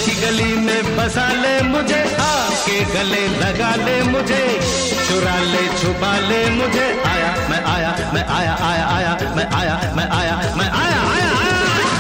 की गली में बसा ले मुझे, आके गले लगा ले मुझे, चुरा ले छुपा ले मुझे। आया मैं आया मैं आया आया आया मैं आया मैं आया मैं आया आया आया।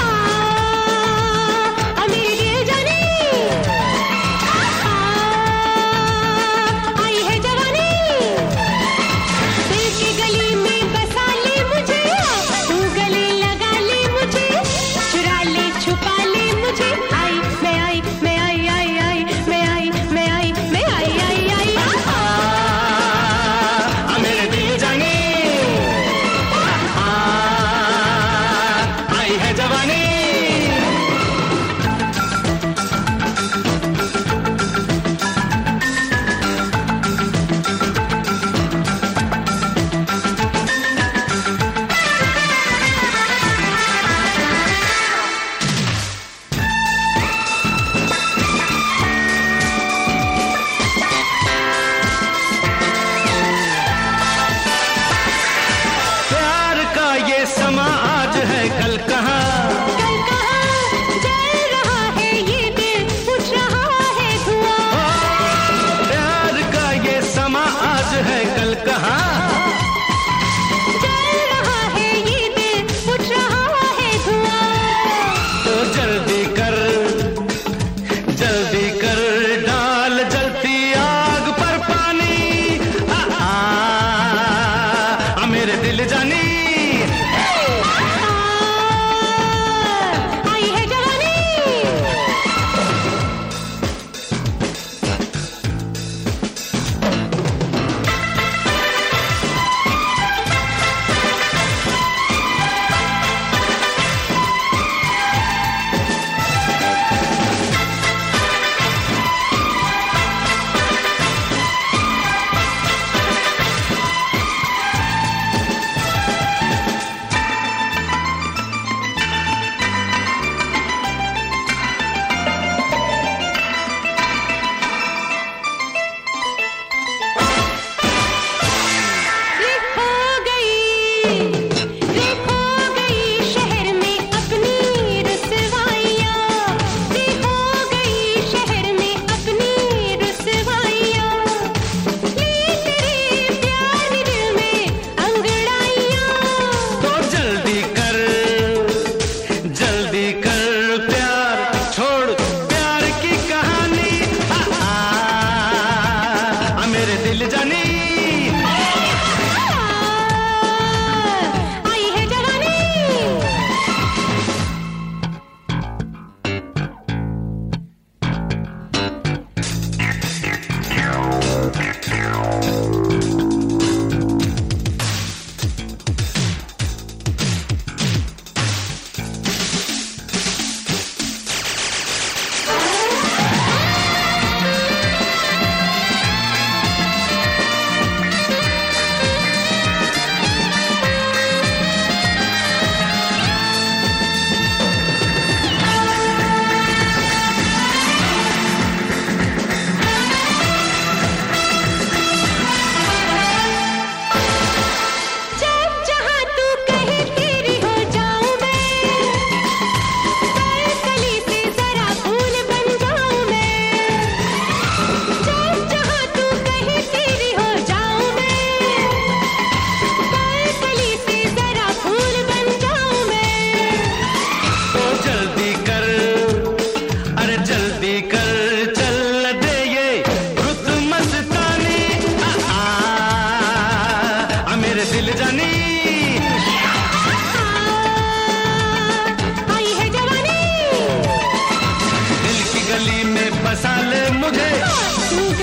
समा आज है कल कहाँ जल रहा है ये दिल उठ रहा है धुआं। प्यार का ये समा आज है कल कहाँ जल रहा है ये दिल उठ रहा है धुआं। तो जल्दी कर डाल जलती आग पर पानी। मेरे दिल जानी गली में बसा ले मुझे।